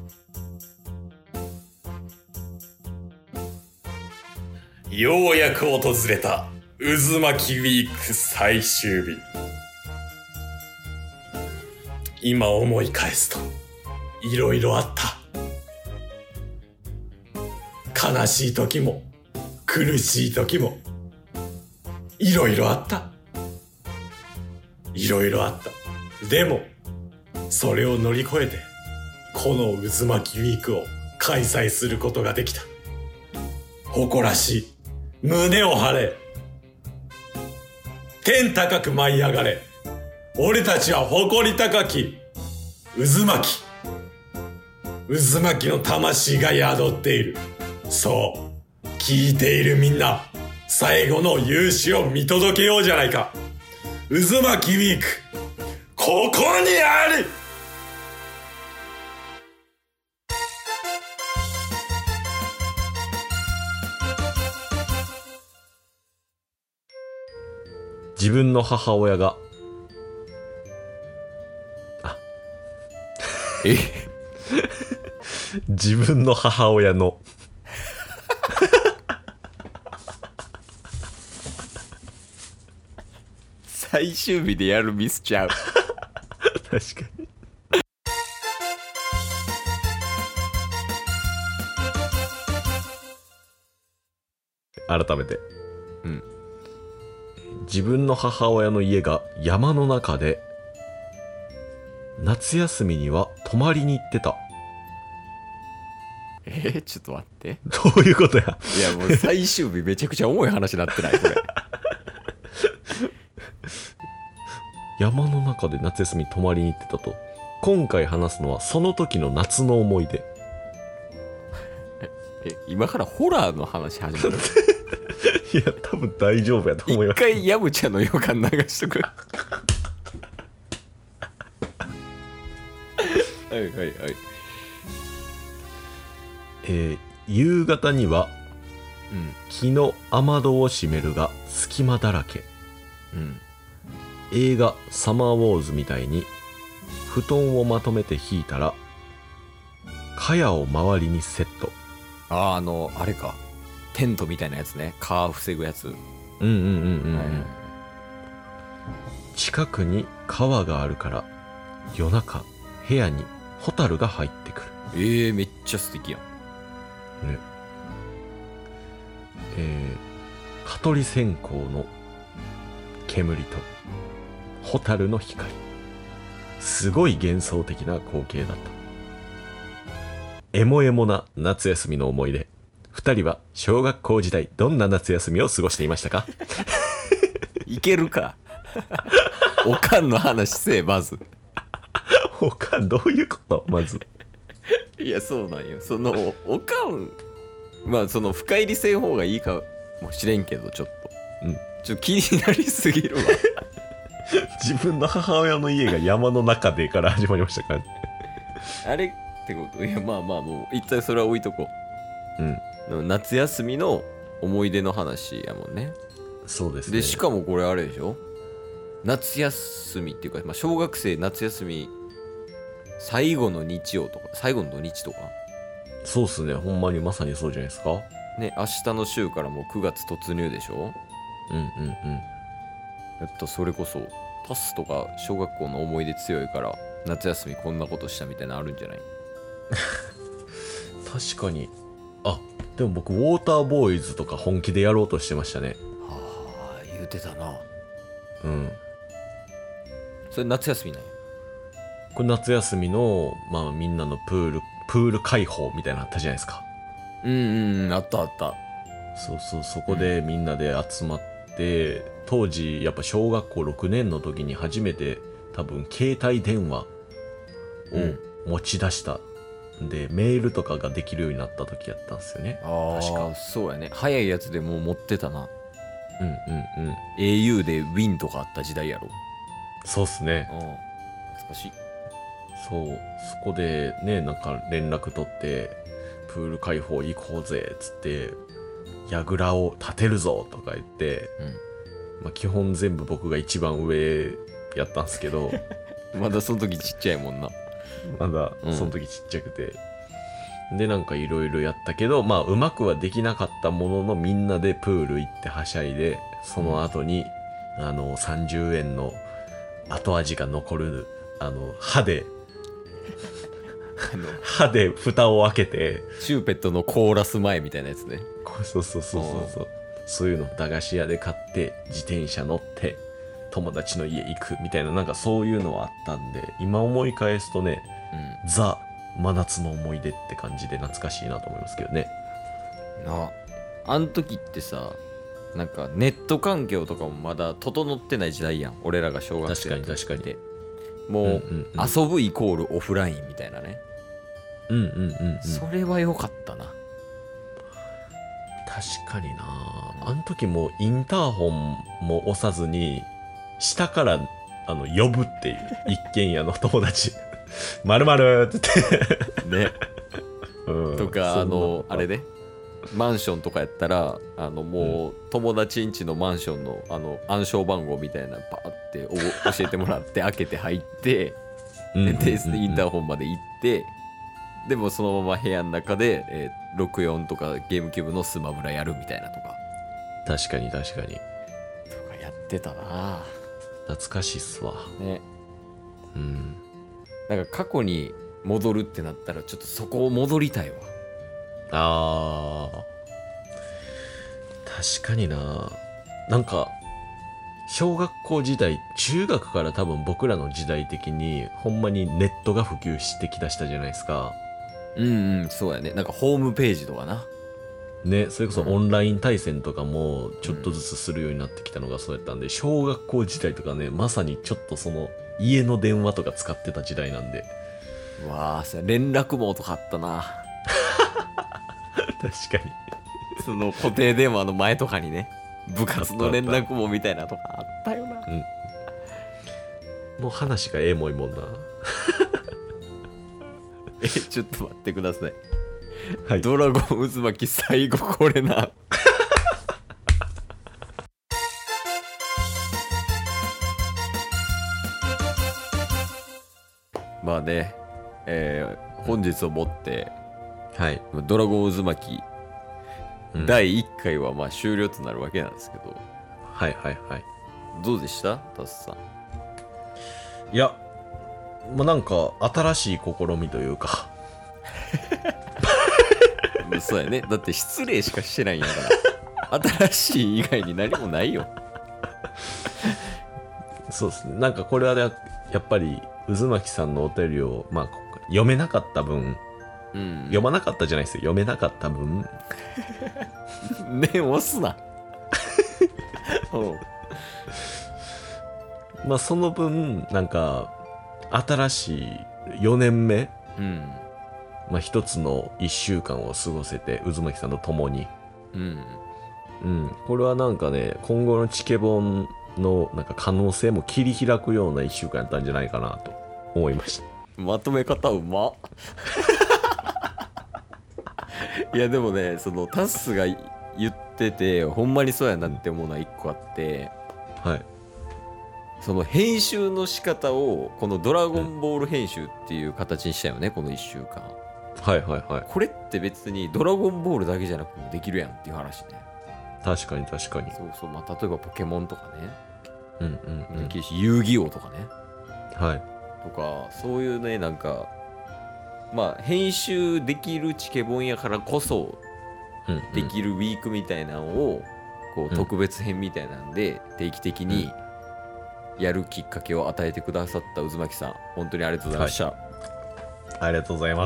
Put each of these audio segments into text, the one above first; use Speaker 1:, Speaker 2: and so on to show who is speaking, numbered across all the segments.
Speaker 1: ようやく訪れた渦巻きウィーク最終日。今思い返すといろいろあった。悲しい時も苦しい時もいろいろあった。いろいろあった。でもそれを乗り越えてこの渦巻きウィークを開催することができた。誇らしい。胸を張れ。天高く舞い上がれ。俺たちは誇り高き渦巻き。渦巻きの魂が宿っている。そう、聞いているみんな、最後の勇姿を見届けようじゃないか。渦巻きウィーク、ここにあり。
Speaker 2: 自分の母親が自分の母親の
Speaker 3: 最終日でやるミスちゃう。
Speaker 2: 確かに。改めて、自分の母親の家が山の中で夏休みには泊まりに行ってた。
Speaker 3: ちょっと待って。
Speaker 2: どういうことや。
Speaker 3: いやもう最終日めちゃくちゃ重い話になってないこれ。
Speaker 2: 山の中で夏休みに泊まりに行ってたと。今回話すのはその時の夏の思い出。
Speaker 3: 今からホラーの話始まる。
Speaker 2: いや多分大丈夫やと思います。
Speaker 3: 一回ヤムチャの予感流しとく。はいはいはい。
Speaker 2: 夕方には、木の雨戸を閉めるが隙間だらけ。映画サマーウォーズみたいに布団をまとめて引いたら茅を周りにセット。
Speaker 3: あれか、テントみたいなやつね。蚊防ぐやつ。
Speaker 2: 近くに川があるから夜中部屋にホタルが入ってくる。
Speaker 3: めっちゃ素敵やん
Speaker 2: ね。蚊取り線香の煙とホタルの光、すごい幻想的な光景だった。エモエモな夏休みの思い出。二人は小学校時代どんな夏休みを過ごしていましたか？
Speaker 3: いけるか。おかんの話せえ。まず
Speaker 2: おかんどういうこと？まず
Speaker 3: いやそうなんよ。そのおかん、まあその深入りせん方がいいかもしれんけど、ちょっと気になりすぎるわ。
Speaker 2: 自分の母親の家が山の中でから始まりましたからね。
Speaker 3: あれってこと？いやまあまあもう一体それは置いとこう。夏休みの思い出の話やもんね。
Speaker 2: そうですね。
Speaker 3: でしかもこれあれでしょ、夏休みっていうか、小学生夏休み最後の日曜とか最後の土日とか。
Speaker 2: そうっすね。ほんまにまさにそうじゃないですか
Speaker 3: ね。明日の週からもう9月突入でしょ。それこそタスとか小学校の思い出強いから夏休みこんなことしたみたいなのあるんじゃない？
Speaker 2: 確かに。でも僕ウォーターボーイズとか本気でやろうとしてましたね。
Speaker 3: 言うてたな。それ夏休みなんや。
Speaker 2: これ夏休みのみんなのプール開放みたいなのあったじゃないですか。
Speaker 3: あったあった。
Speaker 2: そこでみんなで集まって、当時やっぱ小学校6年の時に初めて多分携帯電話を持ち出した。でメールとかができるようになった時やったんですよね。確か
Speaker 3: そうやね。早いやつでもう持ってたな。au で Win とかあった時代やろ。
Speaker 2: そうっすね。
Speaker 3: 懐かしい。
Speaker 2: そこでね、なんか連絡取ってプール開放行こうぜっつって櫓を立てるぞとか言って、基本全部僕が一番上やったんですけど
Speaker 3: まだその時ちっちゃいもんな。
Speaker 2: まだその時ちっちゃくて、 でなんかいろいろやったけど、まあうまくはできなかったものの、みんなでプール行ってはしゃいで、その後に30円の後味が残る歯で蓋を開けて、
Speaker 3: チューペットのコーラス前みたいなやつね。
Speaker 2: そうそういうの駄菓子屋で買って自転車乗って友達の家行くみたいな、なんかそういうのはあったんで、今思い返すとね、ザ真夏の思い出って感じで懐かしいなと思いますけどね。
Speaker 3: あん時ってさ、なんかネット環境とかもまだ整ってない時代やん、俺らが小学生の時って。
Speaker 2: 確かに
Speaker 3: もう、遊ぶイコールオフラインみたいなね。それは良かったな。
Speaker 2: 確かにな。あの時もインターホンも押さずに下から呼ぶっていう、一軒家の友達〇〇って言って
Speaker 3: ね、とかあれね、マンションとかやったらもう友達ん家のマンションの暗証番号みたいなパーって教えてもらって開けて入ってでインターホンまで行って、でもそのまま部屋の中で、64とかゲームキューブのスマブラやるみたいなとか。
Speaker 2: 確かにとか
Speaker 3: やってたな。
Speaker 2: 懐かしいっすわ
Speaker 3: ね。なんか過去に戻るってなったらちょっとそこを戻りたいわ。
Speaker 2: 確かにな。なんか小学校時代、中学から多分僕らの時代的にほんまにネットが普及してきだしたじゃないですか。
Speaker 3: そうやね。なんかホームページとかな
Speaker 2: ね、それこそオンライン対戦とかもちょっとずつするようになってきたのがそうやったんで、小学校時代とかね、まさにちょっとその家の電話とか使ってた時代なんで。
Speaker 3: わあ、連絡網とかあったな。
Speaker 2: 確かに。
Speaker 3: その固定電話の前とかにね、部活の連絡網みたいなとかあったよな。
Speaker 2: もう話がエモいもんな。
Speaker 3: ちょっと待ってください。
Speaker 2: はい、
Speaker 3: ドラゴン渦巻き最後これな。まあね、本日をもって、ドラゴン渦巻き、第1回はまあ終了となるわけなんですけど、どうでしたタスさん。
Speaker 2: いや、もうなんか新しい試みというか
Speaker 3: そうやね。だって失礼しかしてないんやから新しい以外に何もないよ。
Speaker 2: そうですね。なんかこれはやっぱり渦巻さんのお便りを、まあ、読めなかった分、読まなかったじゃないですよ、読めなかった分
Speaker 3: 念押すな
Speaker 2: まあその分なんか新しい4年目、まあ一つの1週間を過ごせて、渦巻さんと共に、これはなんかね、今後のチケボンのなんか可能性も切り開くような1週間やったんじゃないかなと思いました。
Speaker 3: まとめ方うまっいやでもね、そのタッスが言っててほんまにそうやなって思うのは1個あって、その編集の仕方をこのドラゴンボール編集っていう形にしたよね、この1週間。これって別にドラゴンボールだけじゃなくてもできるやんっていう話ね。
Speaker 2: 確かに。
Speaker 3: そう、まあ例えばポケモンとかね、できるし、遊戯王とかね、とかそういうね、なんかまあ編集できるチケボンやからこそできるウィークみたいなのをこう特別編みたいなんで定期的にやるきっかけを与えてくださった渦巻さん、本当にありがとうございました。
Speaker 2: ありがとうございます。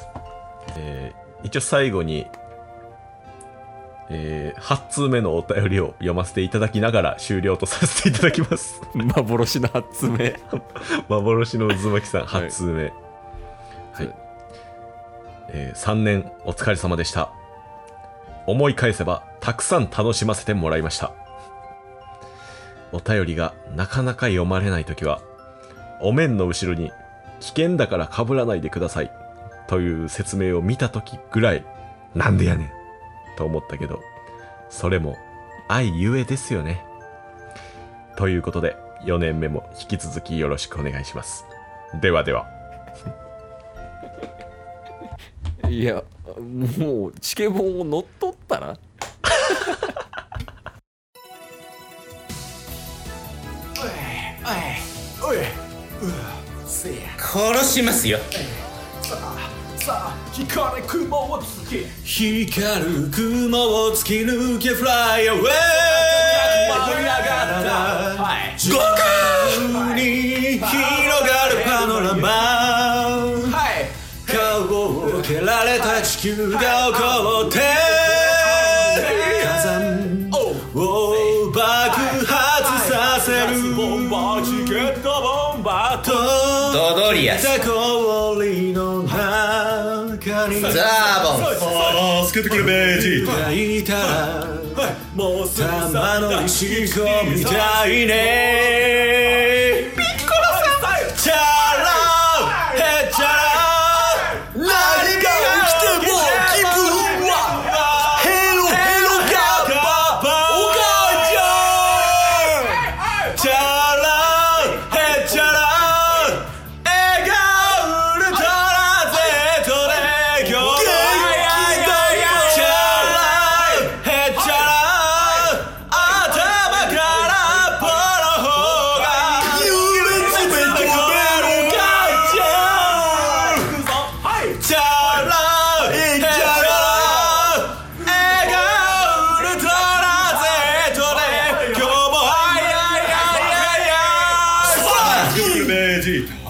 Speaker 2: 一応最後に、8通目のお便りを読ませていただきながら終了とさせていただきます。
Speaker 3: 幻の8通目
Speaker 2: 幻の渦巻さん8通目、3年お疲れ様でした。思い返せばたくさん楽しませてもらいました。お便りがなかなか読まれないときは、お面の後ろに危険だから被らないでくださいという説明を見たときぐらい、なんでやねんと思ったけど、それも愛ゆえですよね。ということで4年目も引き続きよろしくお願いします。ではでは。
Speaker 3: いやもうチケボンを乗っ取ったら
Speaker 1: おい殺しますよ。
Speaker 4: さあ光る雲を突き
Speaker 1: 光る雲を突き抜け Fly away
Speaker 4: 舞い上がった
Speaker 1: 五空に広がるパノラマ、顔を蹴られた地球が怒って火山を爆発させる
Speaker 4: ボンバーチケットボンバーと
Speaker 1: ドドリアス氷の中にザーボン助けてくれベージータいたらもう玉の石こみたいねピッコロさんチャラヘッチャラ何が起きても気分はヘロヘロガッパお母ちゃんチャラヘッチャラ笑顔ウルトラ Z で今日もチャラヘッチャラ頭からポの方が夢詰めてくれる母ちゃんチャラヘッチャラ笑顔ウルトラ Z で今日もベージータ